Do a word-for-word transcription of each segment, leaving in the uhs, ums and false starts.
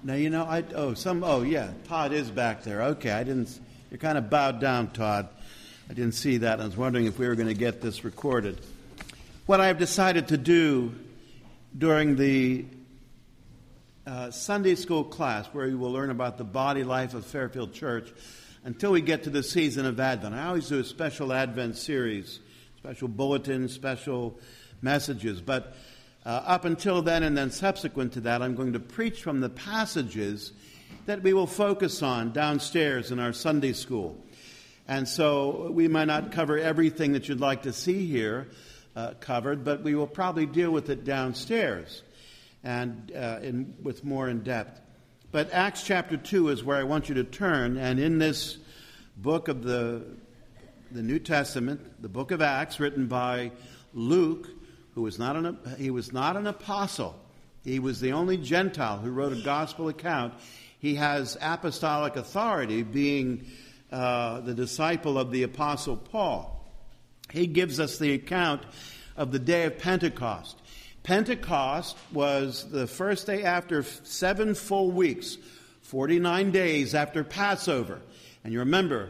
Now, you know, I, oh, some, oh, yeah, Todd is back there. Okay, I didn't, you're kind of bowed down, Todd. I didn't see that. I was wondering if we were going to get this recorded. What I've decided to do during the uh, Sunday school class, where you will learn about the body life of Fairfield Church, until we get to the season of Advent. I always do a special Advent series, special bulletins, special messages, but Uh, up until then and then subsequent to that, I'm going to preach from the passages that we will focus on downstairs in our Sunday school. And so we might not cover everything that you'd like to see here uh, covered, but we will probably deal with it downstairs and uh, in, with more in depth. But Acts chapter two is where I want you to turn, and in this book of the, the New Testament, the book of Acts, written by Luke, who was not an he was not an apostle. He was the only Gentile who wrote a gospel account. He has apostolic authority, being uh, the disciple of the apostle Paul. He gives us the account of the day of Pentecost. Pentecost was the first day after seven full weeks, forty-nine days after Passover. And you remember,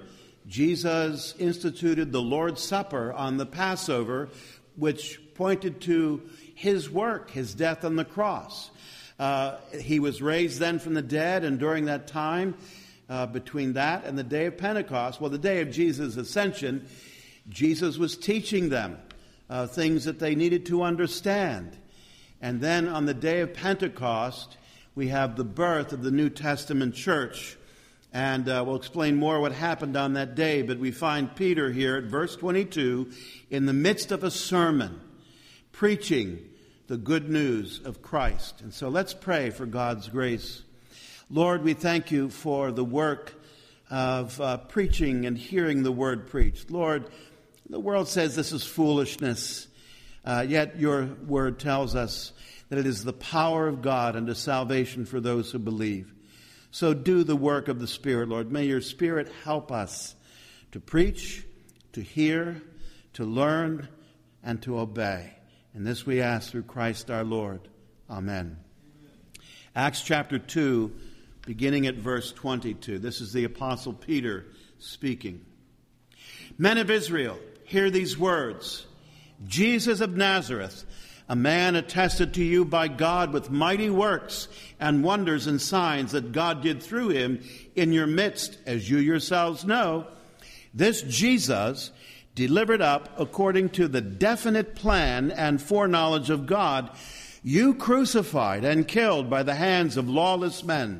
Jesus instituted the Lord's Supper on the Passover, which pointed to his work, his death on the cross. Uh, he was raised then from the dead, and during that time, uh, between that and the day of Pentecost, well, the day of Jesus' ascension, Jesus was teaching them uh, things that they needed to understand. And then on the day of Pentecost, we have the birth of the New Testament church. And uh, we'll explain more what happened on that day, but we find Peter here at verse twenty-two in the midst of a sermon, preaching the good news of Christ. And so let's pray for God's grace. Lord, we thank you for the work of uh, preaching and hearing the word preached. Lord, the world says this is foolishness, uh, yet your word tells us that it is the power of God unto salvation for those who believe. So do the work of the Spirit, Lord. May your Spirit help us to preach, to hear, to learn, and to obey. And this we ask through Christ our Lord. Amen. Acts chapter two, beginning at verse twenty-two. This is the Apostle Peter speaking. Men of Israel, hear these words. Jesus of Nazareth, a man attested to you by God with mighty works and wonders and signs that God did through him in your midst, as you yourselves know. This Jesus, delivered up according to the definite plan and foreknowledge of God, you crucified and killed by the hands of lawless men.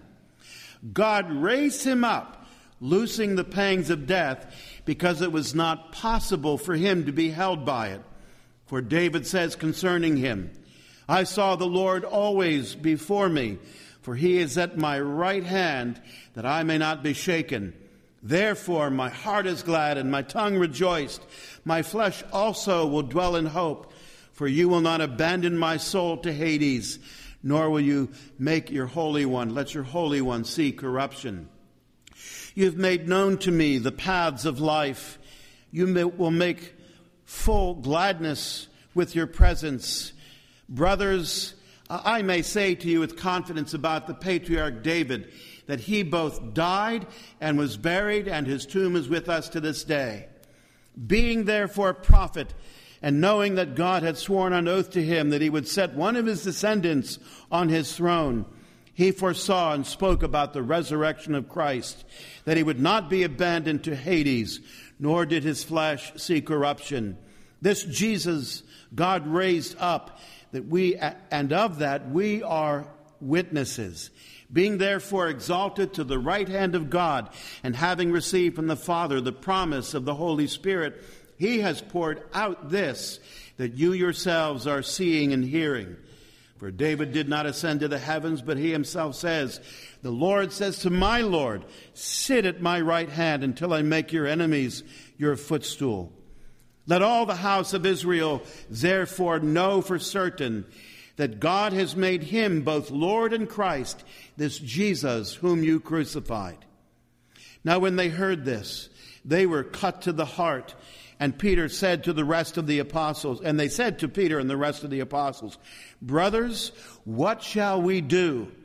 God raised him up, loosing the pangs of death, because it was not possible for him to be held by it. For David says concerning him, I saw the Lord always before me, for he is at my right hand, that I may not be shaken. Therefore my heart is glad and my tongue rejoiced. My flesh also will dwell in hope, for you will not abandon my soul to Hades, nor will you make your Holy One, let your Holy One see corruption. You have made known to me the paths of life. You may, will make full gladness with your presence. Brothers, I may say to you with confidence about the patriarch David, that he both died and was buried, and his tomb is with us to this day. Being therefore a prophet, and knowing that God had sworn on oath to him that he would set one of his descendants on his throne, he foresaw and spoke about the resurrection of Christ, that he would not be abandoned to Hades, nor did his flesh see corruption. This Jesus God raised up, that we, and of that we are witnesses. Being therefore exalted to the right hand of God, and having received from the Father the promise of the Holy Spirit, he has poured out this, that you yourselves are seeing and hearing. For David did not ascend to the heavens, but he himself says, the Lord says to my Lord, sit at my right hand until I make your enemies your footstool. Let all the house of Israel therefore know for certain that God has made him both Lord and Christ, this Jesus whom you crucified. Now when they heard this, they were cut to the heart. And Peter said to the rest of the apostles, and they said to Peter and the rest of the apostles, brothers, what shall we do?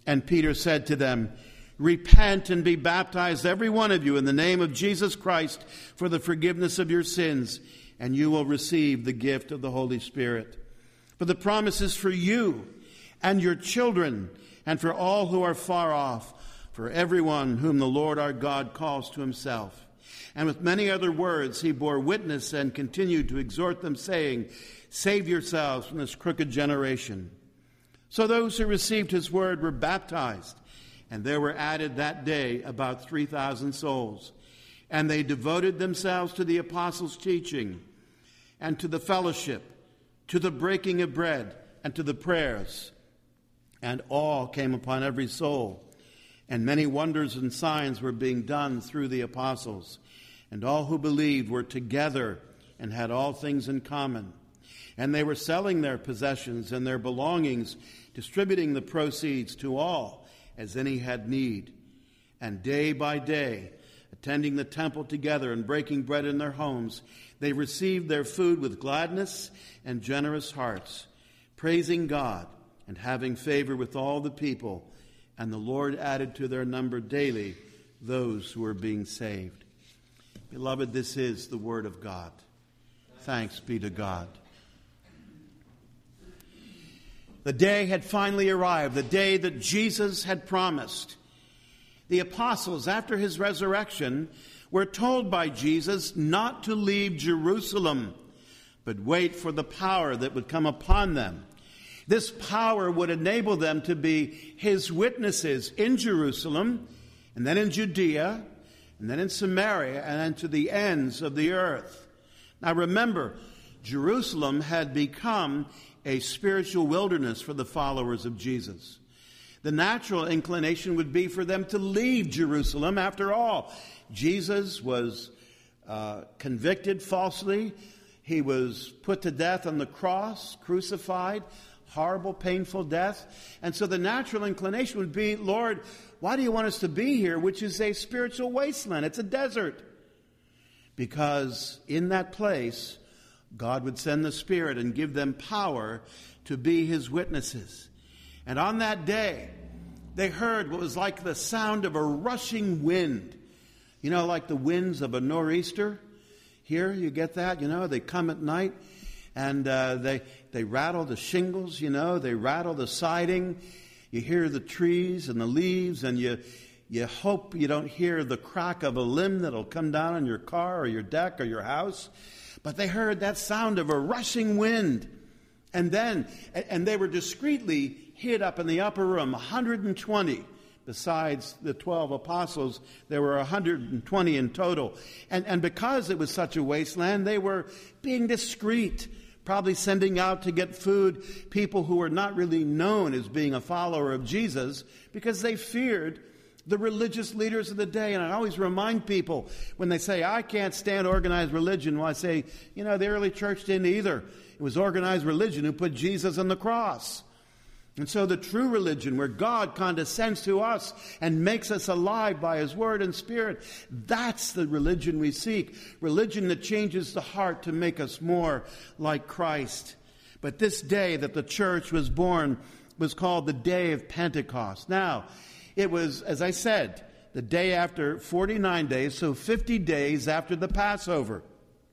And Peter said to them, "Repent and be baptized, every one of you, in the name of Jesus Christ for the forgiveness of your sins, and you will receive the gift of the Holy Spirit. For the promise is for you and your children, and for all who are far off, for everyone whom the Lord our God calls to himself." And with many other words he bore witness and continued to exhort them, saying, "Save yourselves from this crooked generation." So those who received his word were baptized, and there were added that day about three thousand souls. And they devoted themselves to the apostles' teaching, and to the fellowship, to the breaking of bread, and to the prayers. And awe came upon every soul, and many wonders and signs were being done through the apostles. And all who believed were together and had all things in common. And they were selling their possessions and their belongings, distributing the proceeds to all as any had need. And day by day, attending the temple together and breaking bread in their homes, they received their food with gladness and generous hearts, praising God and having favor with all the people. And the Lord added to their number daily those who were being saved. Beloved, this is the word of God. Thanks be to God. The day had finally arrived, the day that Jesus had promised. The apostles, after his resurrection, were told by Jesus not to leave Jerusalem, but wait for the power that would come upon them. This power would enable them to be his witnesses in Jerusalem, and then in Judea, and then in Samaria, and then to the ends of the earth. Now remember, Jerusalem had become a spiritual wilderness for the followers of Jesus. The natural inclination would be for them to leave Jerusalem. After all, Jesus was uh, convicted falsely. He was put to death on the cross, crucified, horrible, painful death. And so the natural inclination would be, "Lord, why do you want us to be here, which is a spiritual wasteland? It's a desert." Because in that place, God would send the Spirit and give them power to be his witnesses. And on that day, they heard what was like the sound of a rushing wind. You know, like the winds of a nor'easter. Here, you get that? You know, they come at night and uh, they, they rattle the shingles, you know, they rattle the siding. You hear the trees and the leaves, and you you hope you don't hear the crack of a limb that'll come down on your car or your deck or your house. But they heard that sound of a rushing wind. And then, and they were discreetly hid up in the upper room, one hundred twenty. Besides the twelve apostles, there were one hundred twenty in total. And, and because it was such a wasteland, they were being discreet, probably sending out to get food people who were not really known as being a follower of Jesus, because they feared the religious leaders of the day. And I always remind people when they say, "I can't stand organized religion," well, I say, you know, the early church didn't either. It was organized religion who put Jesus on the cross. And so the true religion, where God condescends to us and makes us alive by his word and spirit, that's the religion we seek. Religion that changes the heart to make us more like Christ. But this day that the church was born was called the Day of Pentecost. Now, it was, as I said, the day after forty-nine days, so fifty days after the Passover.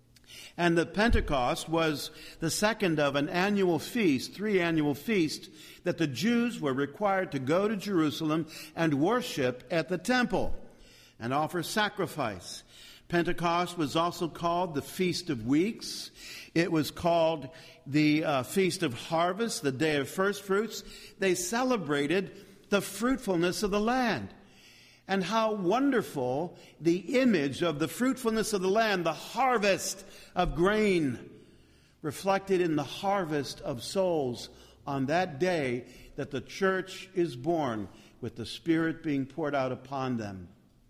And the Pentecost was the second of an annual feast, three annual feasts, that the Jews were required to go to Jerusalem and worship at the temple and offer sacrifice. Pentecost was also called the Feast of Weeks. It was called the uh, Feast of Harvest, the Day of First Fruits. They celebrated the fruitfulness of the land. And how wonderful the image of the fruitfulness of the land, the harvest of grain, reflected in the harvest of souls on that day that the church is born, with the Spirit being poured out upon them.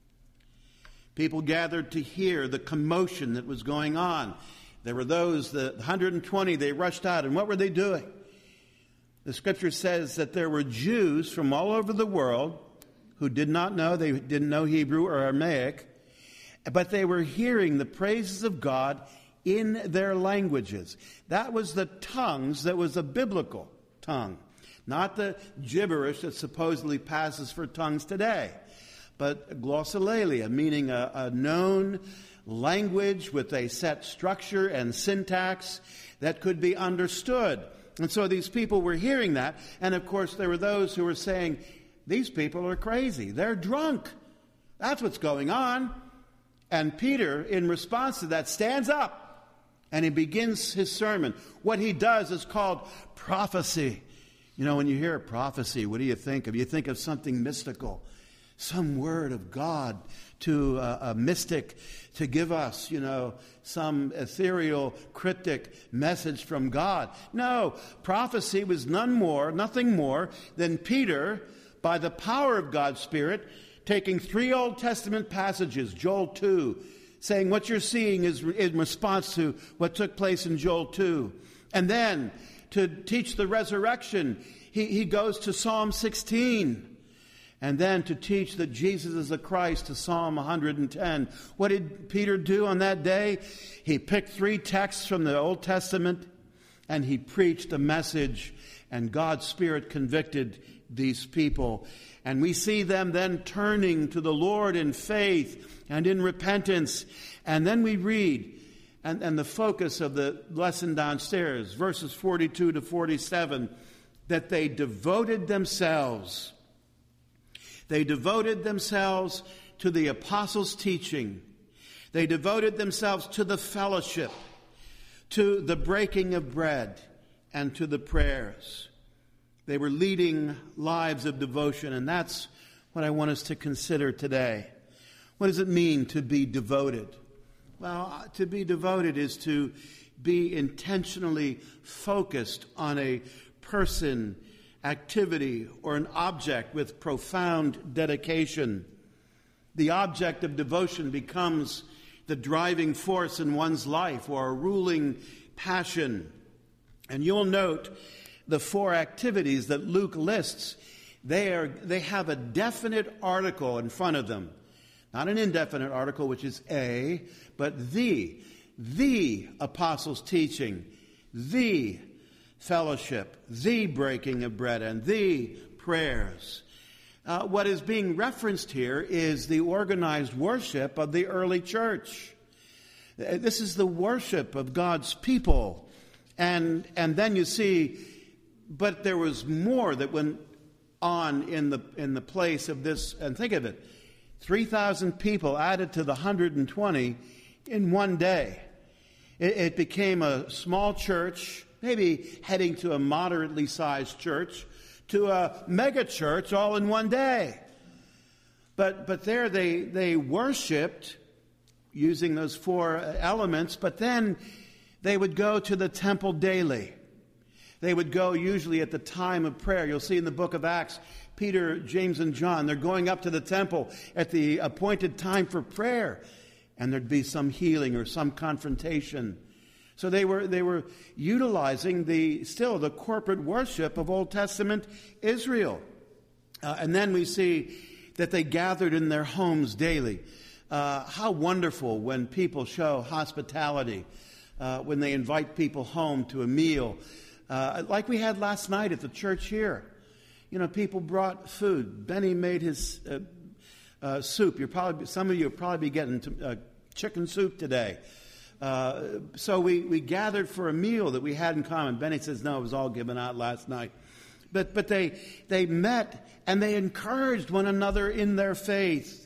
People gathered to hear the commotion that was going on. There were those, the one hundred twenty, they rushed out. And what were they doing? The scripture says that there were Jews from all over the world who did not know, they didn't know Hebrew or Aramaic, but they were hearing the praises of God in their languages. That was the tongues that was a biblical tongue. Not the gibberish that supposedly passes for tongues today, but glossolalia, meaning a, a known language with a set structure and syntax that could be understood. And so these people were hearing that, and of course there were those who were saying, these people are crazy, they're drunk. That's what's going on. And Peter, in response to that, stands up and he begins his sermon. What he does is called prophecy. You know, when you hear a prophecy, what do you think of? You think of something mystical, some word of God to a, a mystic to give us, you know, some ethereal, cryptic message from God. No, prophecy was none more, nothing more than Peter, by the power of God's Spirit, taking three Old Testament passages, Joel two, saying what you're seeing is in response to what took place in Joel two. And then, to teach the resurrection, he, he goes to Psalm sixteen. And then to teach that Jesus is the Christ, to Psalm one hundred ten. What did Peter do on that day? He picked three texts from the Old Testament and he preached a message, and God's Spirit convicted these people. And we see them then turning to the Lord in faith and in repentance. And then we read, and, and the focus of the lesson downstairs, verses forty-two to forty-seven, that they devoted themselves. They devoted themselves to the apostles' teaching. They devoted themselves to the fellowship, to the breaking of bread, and to the prayers. They were leading lives of devotion, and that's what I want us to consider today. What does it mean to be devoted? Well, to be devoted is to be intentionally focused on a person, activity, or an object with profound dedication. The object of devotion becomes the driving force in one's life, or a ruling passion. And you'll note the four activities that Luke lists. They are they have a definite article in front of them. Not an indefinite article, which is a, but the, the apostles' teaching, the fellowship, the breaking of bread, and the prayers. Uh, what is being referenced here is the organized worship of the early church. This is the worship of God's people. And, and then you see, but there was more that went on in the, in the place of this. And think of it, three thousand people added to the one hundred twenty in one day. It, it became a small church, maybe heading to a moderately sized church, to a mega church all in one day. But but there they, they worshipped using those four elements, but then they would go to the temple daily. They would go usually at the time of prayer. You'll see in the book of Acts, Peter, James, and John, they're going up to the temple at the appointed time for prayer. And there'd be some healing or some confrontation. So they were they were utilizing the still the corporate worship of Old Testament Israel. Uh, and then we see that they gathered in their homes daily. Uh, how wonderful when people show hospitality, uh, when they invite people home to a meal, uh, like we had last night at the church here. You know, people brought food. Benny made his uh, uh, soup. You're probably some of you will probably be getting to, uh, chicken soup today. Uh, so we, we gathered for a meal that we had in common. Benny says, no, it was all given out last night. But but they they met and they encouraged one another in their faith.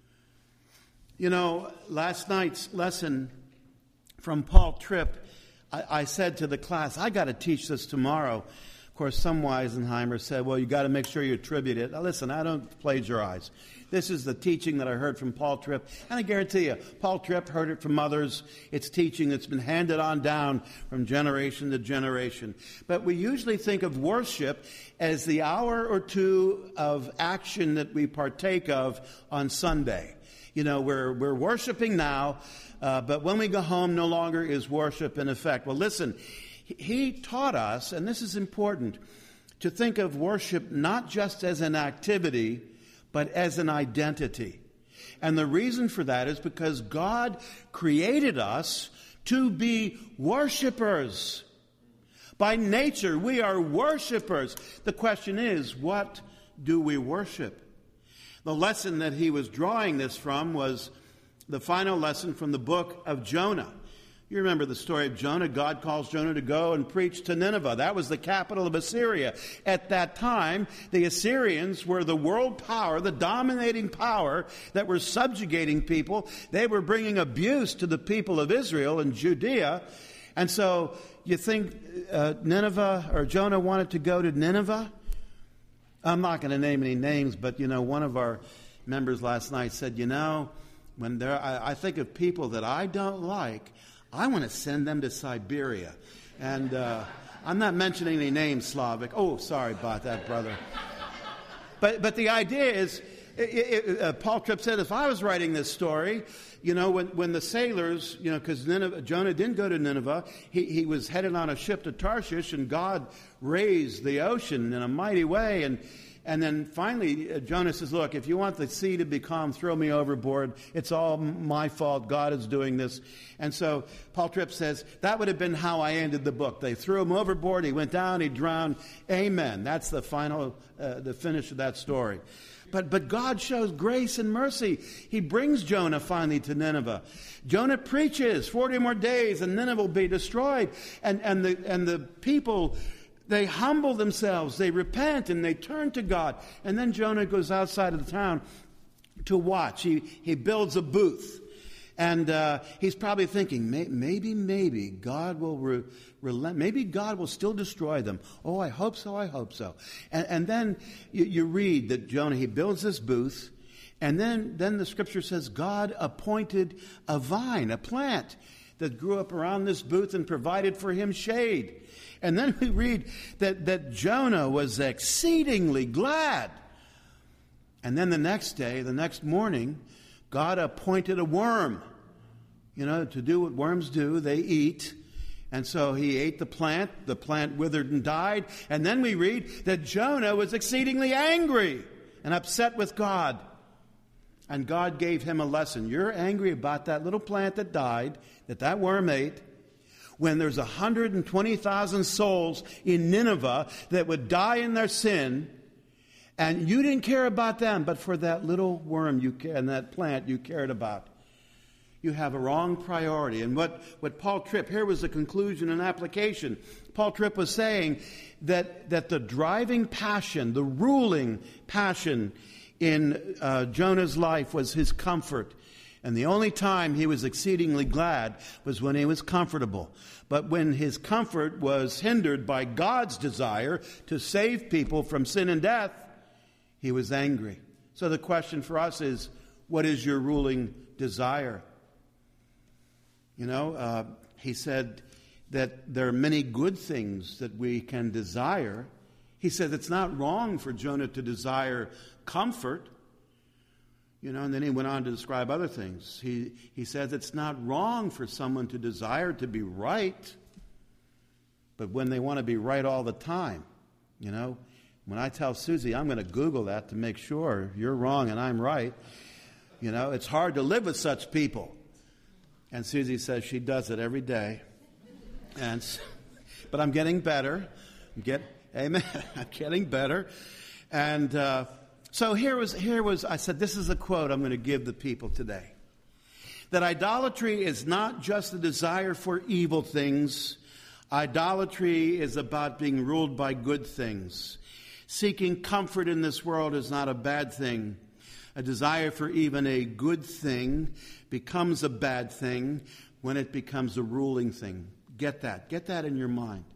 You know, last night's lesson from Paul Tripp, I, I said to the class, I got to teach this tomorrow. Of course, some Weisenheimer said, well, you got to make sure you attribute it. Now, listen, I don't plagiarize. This is the teaching that I heard from Paul Tripp. And I guarantee you, Paul Tripp heard it from others. It's teaching that's been handed on down from generation to generation. But we usually think of worship as the hour or two of action that we partake of on Sunday. You know, we're we're worshiping now, uh, but when we go home, no longer is worship in effect. Well, listen, he taught us, and this is important, to think of worship not just as an activity, but as an identity. And the reason for that is because God created us to be worshipers. By nature, we are worshipers. The question is, what do we worship? The lesson that he was drawing this from was the final lesson from the book of Jonah. You remember the story of Jonah. God calls Jonah to go and preach to Nineveh. That was the capital of Assyria. At that time, the Assyrians were the world power, the dominating power that were subjugating people. They were bringing abuse to the people of Israel and Judea. And so you think uh, Nineveh or Jonah wanted to go to Nineveh? I'm not going to name any names, but, you know, one of our members last night said, you know, when there, I, I think of people that I don't like, I want to send them to Siberia. And uh, I'm not mentioning any names, Slavic. Oh, sorry about that, brother. But but the idea is, it, it, uh, Paul Tripp said, if I was writing this story, you know, when, when the sailors, you know, because Jonah didn't go to Nineveh, he, he was headed on a ship to Tarshish, and God raised the ocean in a mighty way. And And then finally, uh, Jonah says, look, if you want the sea to be calm, throw me overboard. It's all my fault. God is doing this. And so Paul Tripp says, that would have been how I ended the book. They threw him overboard. He went down. He drowned. Amen. That's the final, uh, the finish of that story. But, but God shows grace and mercy. He brings Jonah finally to Nineveh. Jonah preaches forty more days and Nineveh will be destroyed. And, and the, and the people, they humble themselves, they repent, and they turn to God. And then Jonah goes outside of the town to watch. He, he builds a booth. And uh, he's probably thinking, maybe, maybe God will re- relent. Maybe God will still destroy them. Oh, I hope so, I hope so. And, and then you, you read that Jonah, he builds this booth. And then, then the scripture says God appointed a vine, a plant that grew up around this booth and provided for him shade. And then we read that, that Jonah was exceedingly glad. And then the next day, the next morning, God appointed a worm, you know, to do what worms do. They eat. And so he ate the plant. The plant withered and died. And then we read that Jonah was exceedingly angry and upset with God. And God gave him a lesson. You're angry about that little plant that died, that that worm ate, when there's one hundred twenty thousand souls in Nineveh that would die in their sin, and you didn't care about them, but for that little worm you and that plant you cared about. You have a wrong priority. And what, what Paul Tripp, here was the conclusion and application. Paul Tripp was saying that, that the driving passion, the ruling passion in uh, Jonah's life was his comfort. And the only time he was exceedingly glad was when he was comfortable. But when his comfort was hindered by God's desire to save people from sin and death, he was angry. So the question for us is, what is your ruling desire? You know, uh, he said that there are many good things that we can desire. He said it's not wrong for Jonah to desire comfort. You know, and then he went on to describe other things. He he says it's not wrong for someone to desire to be right, but when they want to be right all the time, you know, when I tell Susie I'm going to Google that to make sure you're wrong and I'm right, you know, it's hard to live with such people. And Susie says she does it every day. And but I'm getting better. I'm get amen. I'm getting better. And uh, so here was here was I said this is a quote I'm going to give the people today. That idolatry is not just a desire for evil things. Idolatry is about being ruled by good things. Seeking comfort in this world is not a bad thing. A desire for even a good thing becomes a bad thing when it becomes a ruling thing. Get that. Get that in your mind.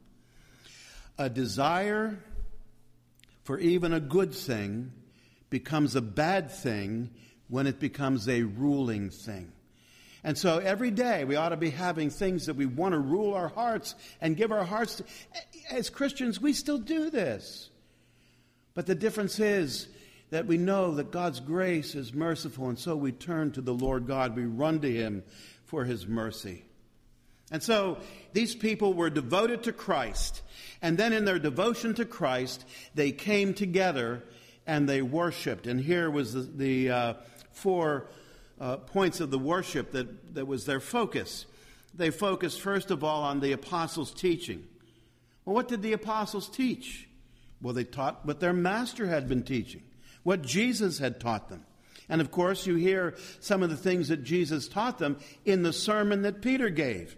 A desire for even a good thing becomes a bad thing when it becomes a ruling thing. And so every day we ought to be having things that we want to rule our hearts and give our hearts to. As Christians, we still do this. But the difference is that we know that God's grace is merciful, and so we turn to the Lord God. We run to Him for His mercy. And so these people were devoted to Christ. And then in their devotion to Christ, they came together and they worshiped. And here was the, the uh, four uh, points of the worship that, that was their focus. They focused, first of all, on the apostles' teaching. Well, what did the apostles teach? Well, they taught what their master had been teaching, what Jesus had taught them. And of course, you hear some of the things that Jesus taught them in the sermon that Peter gave.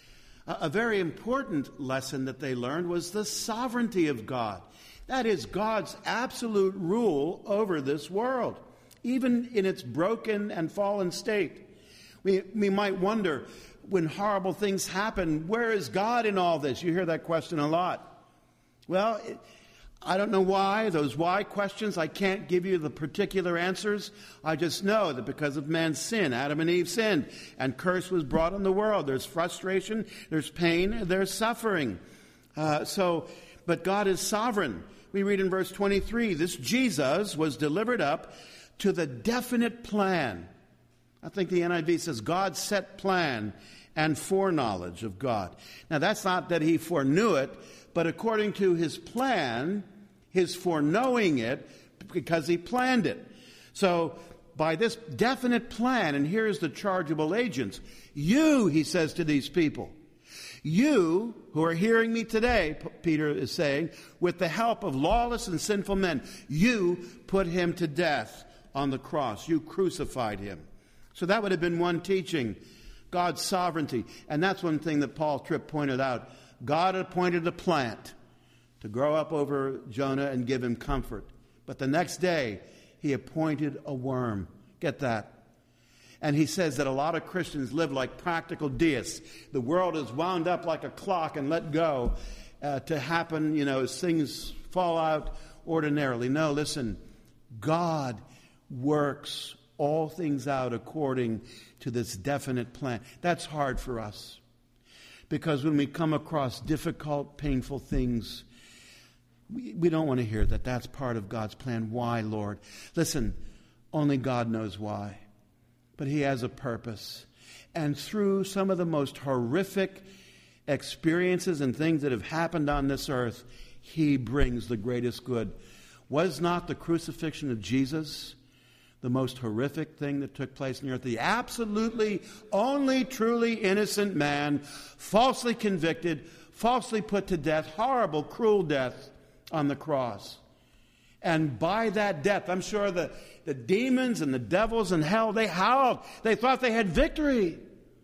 A very important lesson that they learned was the sovereignty of God. That is God's absolute rule over this world, even in its broken and fallen state. We, we might wonder, when horrible things happen, where is God in all this? You hear that question a lot. Well, it, I don't know why. Those why questions, I can't give you the particular answers. I just know that because of man's sin, Adam and Eve sinned, and curse was brought on the world. There's frustration, there's pain, there's suffering. Uh, so, but God is sovereign. We read in verse twenty-three, this Jesus was delivered up to the definite plan. I think the N I V says God's set plan and foreknowledge of God. Now, that's not that he foreknew it, but according to his plan, his foreknowing it, because he planned it. So, by this definite plan, and here's the chargeable agents, you, he says to these people, you who are hearing me today, Peter is saying, with the help of lawless and sinful men, you put him to death on the cross. You crucified him. So that would have been one teaching, God's sovereignty. And that's one thing that Paul Tripp pointed out. God appointed a plant to grow up over Jonah and give him comfort. But the next day, he appointed a worm. Get that? And he says that a lot of Christians live like practical deists. The world is wound up like a clock and let go uh, to happen, you know, as things fall out ordinarily. No, listen, God works all things out according to this definite plan. That's hard for us. Because when we come across difficult, painful things, we, we don't want to hear that that's part of God's plan. Why, Lord? Listen, only God knows why. But he has a purpose. And through some of the most horrific experiences and things that have happened on this earth, he brings the greatest good. Was not the crucifixion of Jesus the most horrific thing that took place on the earth? The absolutely only truly innocent man, falsely convicted, falsely put to death, horrible, cruel death on the cross. And by that death, I'm sure the, the demons and the devils in hell, they howled. They thought they had victory.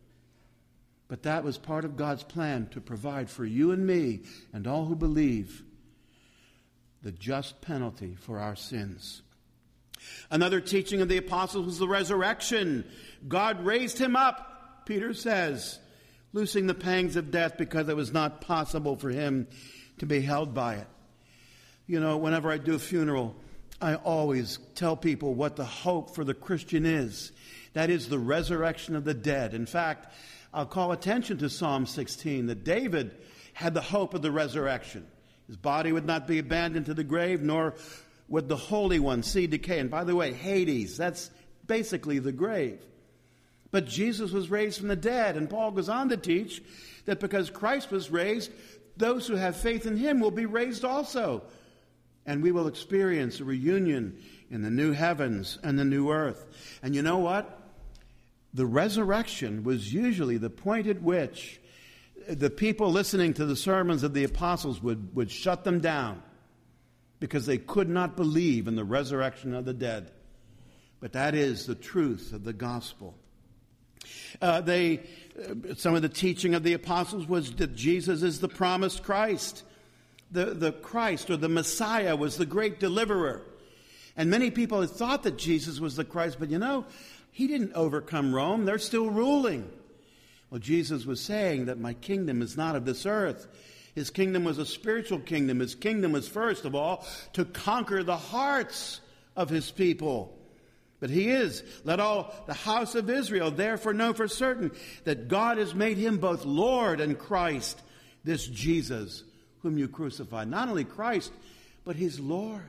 But that was part of God's plan to provide for you and me and all who believe the just penalty for our sins. Another teaching of the apostles was the resurrection. God raised him up, Peter says, loosing the pangs of death because it was not possible for him to be held by it. You know, whenever I do a funeral, I always tell people what the hope for the Christian is. That is the resurrection of the dead. In fact, I'll call attention to Psalm sixteen, that David had the hope of the resurrection. His body would not be abandoned to the grave, nor would the Holy One see decay. And by the way, Hades, that's basically the grave. But Jesus was raised from the dead, and Paul goes on to teach that because Christ was raised, those who have faith in him will be raised also. And we will experience a reunion in the new heavens and the new earth. And you know what? The resurrection was usually the point at which the people listening to the sermons of the apostles would, would shut them down because they could not believe in the resurrection of the dead. But that is the truth of the gospel. Uh, they, uh, some of the teaching of the apostles was that Jesus is the promised Christ. The, the Christ or the Messiah was the great deliverer. And many people had thought that Jesus was the Christ, but you know, he didn't overcome Rome. They're still ruling. Well, Jesus was saying that my kingdom is not of this earth. His kingdom was a spiritual kingdom. His kingdom was, first of all, to conquer the hearts of his people. But he is. Let all the house of Israel therefore know for certain that God has made him both Lord and Christ, this Jesus whom you crucified. Not only Christ, but he's Lord.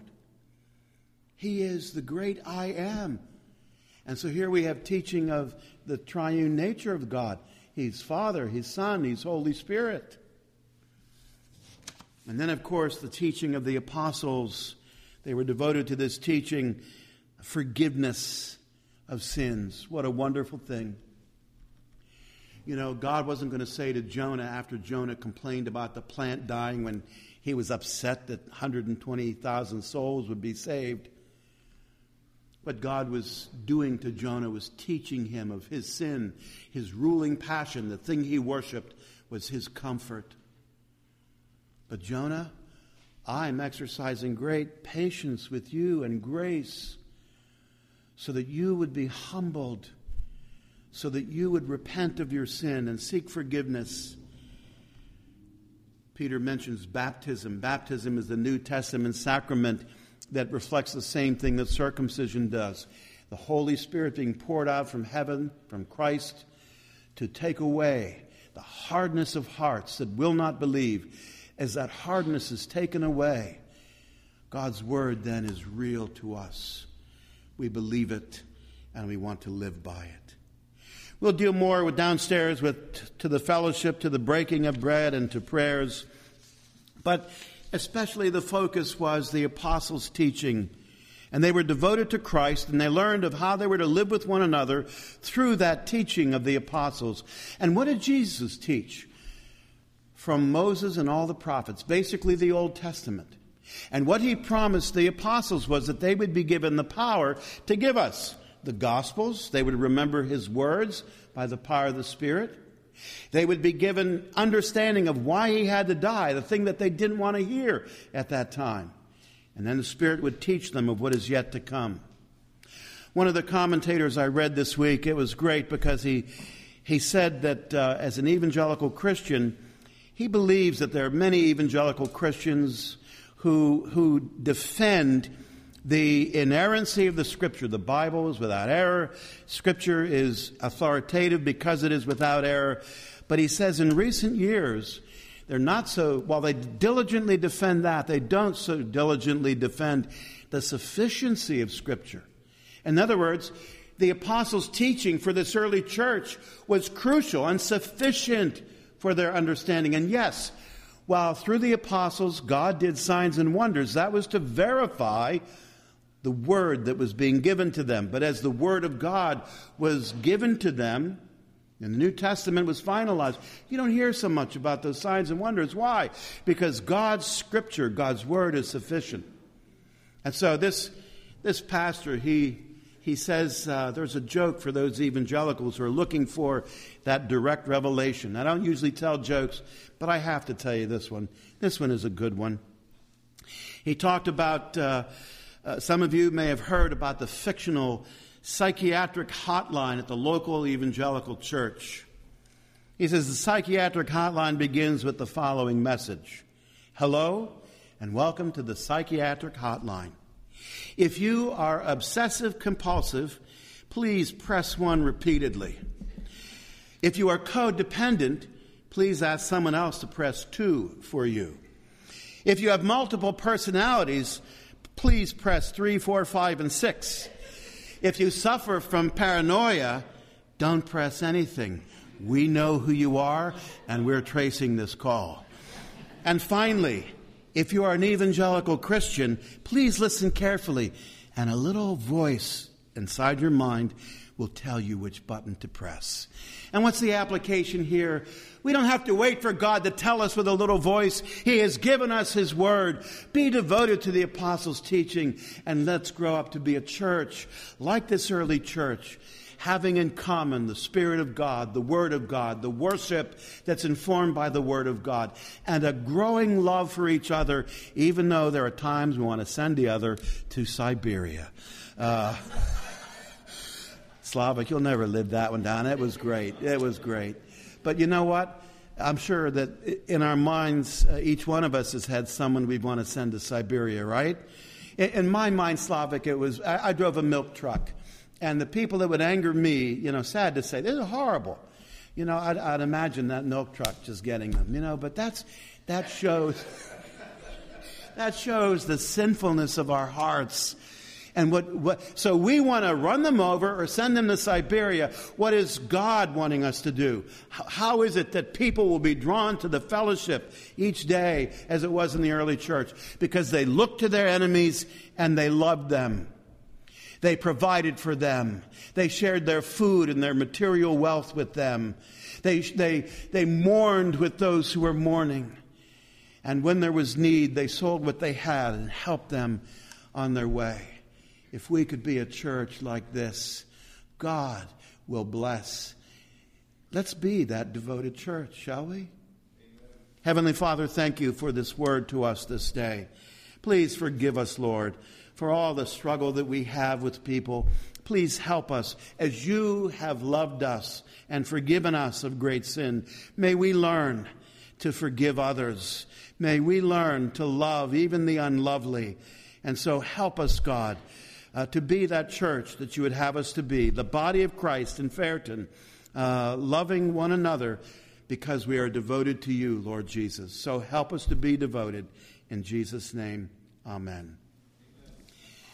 He is the great I am. And so here we have teaching of the triune nature of God. He's Father, he's Son, he's Holy Spirit. And then, of course, the teaching of the apostles. They were devoted to this teaching, forgiveness of sins. What a wonderful thing. You know, God wasn't going to say to Jonah after Jonah complained about the plant dying when he was upset that one hundred twenty thousand souls would be saved. What God was doing to Jonah was teaching him of his sin, his ruling passion. The thing he worshipped was his comfort. But Jonah, I am exercising great patience with you and grace so that you would be humbled, so that you would repent of your sin and seek forgiveness. Peter mentions baptism. Baptism is the New Testament sacrament that reflects the same thing that circumcision does. The Holy Spirit being poured out from heaven, from Christ, to take away the hardness of hearts that will not believe. As that hardness is taken away, God's word then is real to us. We believe it and we want to live by it. We'll deal more with downstairs with to the fellowship, to the breaking of bread, and to prayers. But especially the focus was the apostles' teaching. And they were devoted to Christ, and they learned of how they were to live with one another through that teaching of the apostles. And what did Jesus teach? From Moses and all the prophets, basically the Old Testament. And what he promised the apostles was that they would be given the power to give us the Gospels. They would remember his words by the power of the Spirit. They would be given understanding of why he had to die, the thing that they didn't want to hear at that time. And then the Spirit would teach them of what is yet to come. One of the commentators I read this week, it was great because he, he said that uh, as an evangelical Christian, he believes that there are many evangelical Christians who who defend the inerrancy of the Scripture. The Bible is without error. Scripture is authoritative because it is without error. But he says in recent years, they're not so, while they diligently defend that, they don't so diligently defend the sufficiency of Scripture. In other words, the apostles' teaching for this early church was crucial and sufficient for their understanding. And yes, while through the apostles God did signs and wonders, that was to verify the word that was being given to them. But as the word of God was given to them, and the New Testament was finalized, you don't hear so much about those signs and wonders. Why? Because God's Scripture, God's word is sufficient. And so this this pastor, he He says uh, there's a joke for those evangelicals who are looking for that direct revelation. I don't usually tell jokes, but I have to tell you this one. This one is a good one. He talked about, uh, uh, some of you may have heard about the fictional psychiatric hotline at the local evangelical church. He says the psychiatric hotline begins with the following message. Hello, and welcome to the psychiatric hotline. If you are obsessive compulsive, please press one repeatedly. If you are codependent, please ask someone else to press two for you. If you have multiple personalities, please press three, four, five, and six. If you suffer from paranoia, don't press anything. We know who you are, and we're tracing this call. And finally, if you are an evangelical Christian, please listen carefully, and a little voice inside your mind will tell you which button to press. And what's the application here? We don't have to wait for God to tell us with a little voice. He has given us His Word. Be devoted to the apostles' teaching, and let's grow up to be a church like this early church, having in common the Spirit of God, the Word of God, the worship that's informed by the Word of God, and a growing love for each other, even though there are times we want to send the other to Siberia. Uh, Slavic, you'll never live that one down. It was great. It was great. But you know what? I'm sure that in our minds, uh, each one of us has had someone we want to send to Siberia, right? In, in my mind, Slavic, it was, I, I drove a milk truck. And the people that would anger me, you know, sad to say, this is horrible. You know, I'd, I'd imagine that milk truck just getting them, you know, but that's, that shows, that shows the sinfulness of our hearts. And what, what, so we want to run them over or send them to Siberia. What is God wanting us to do? How, how is it that people will be drawn to the fellowship each day as it was in the early church? Because they looked to their enemies and they loved them. They provided for them. They shared their food and their material wealth with them. They, they, they mourned with those who were mourning. And when there was need, they sold what they had and helped them on their way. If we could be a church like this, God will bless. Let's be that devoted church, shall we? Amen. Heavenly Father, thank you for this word to us this day. Please forgive us, Lord, for all the struggle that we have with people. Please help us as you have loved us and forgiven us of great sin. May we learn to forgive others. May we learn to love even the unlovely. And so help us, God, uh, to be that church that you would have us to be, the body of Christ in Fairton, uh, loving one another because we are devoted to you, Lord Jesus. So help us to be devoted. In Jesus' name, amen.